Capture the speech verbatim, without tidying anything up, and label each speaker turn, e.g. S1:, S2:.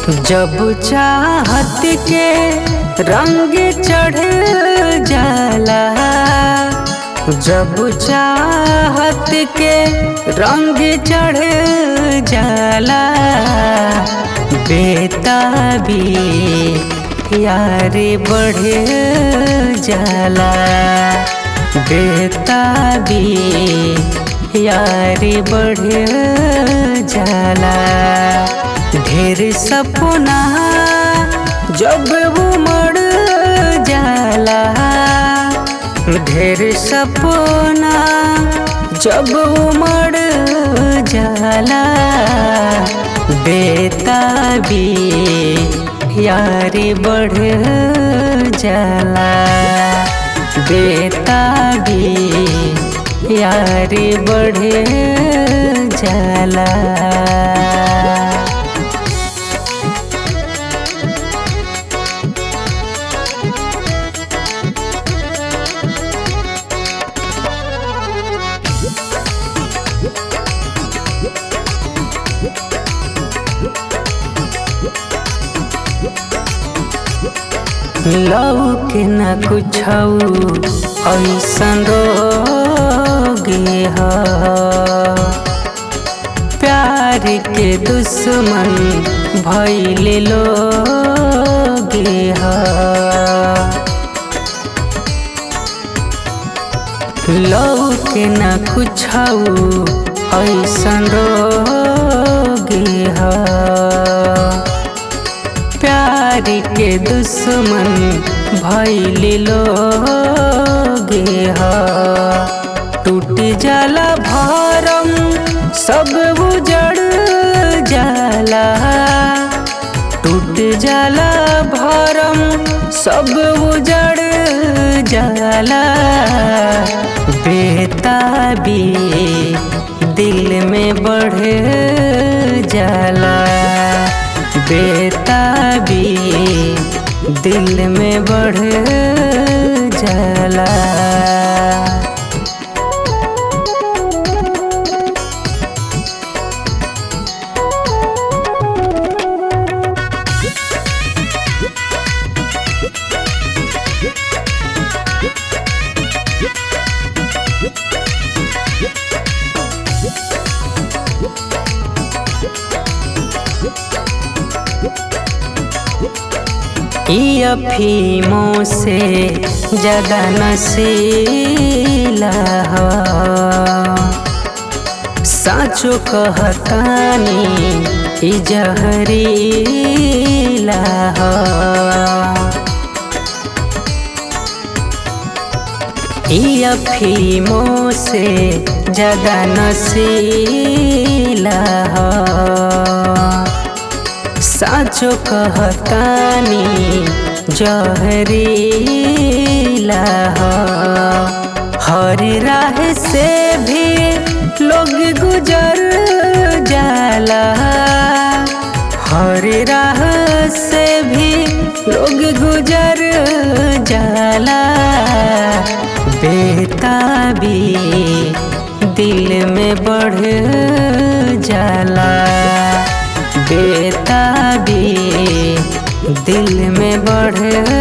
S1: जब चाहत के रंग चढ़ जाला, जब चाहत के रंग चढ़ जाला, बेताबी यारी बढ़ जाला, बेताबी यारी बढ़ जाला। ढेर सपना जब उमड़ जाला, ढेर सपना जब उमड़ जाला, बेताबी यारी बढ़ जाला, बेताबी यारी बढ़ जाला। लौके न कुछऊ ऐसन रोगे ह, प्यार के दुश्मन भइले लोगे ह। लौके न कुछऊ ऐसन रोगे ह, प्यार के दुश्मन भइले लोगे ह। टूट जाला भरम सब उजड़ जाला, टूट जाला भरम सब उजड़ जाला, बेताबी दिल में बढ़ जाला, बेताबी दिल में बढ़ जाला। ई अफीमों से ज्यादा नशीला ह, साचो कहतानी ई जहरीला ह। ई अफीमों से ज्यादा नशीला ह, साचो कहतानी जहरीला ह। हर राह से भी लोग गुजर जाला, हर राह से भी लोग गुजर जाला, बेताबी दिल में बढ़ जाला, बेताबी दिल में बढ़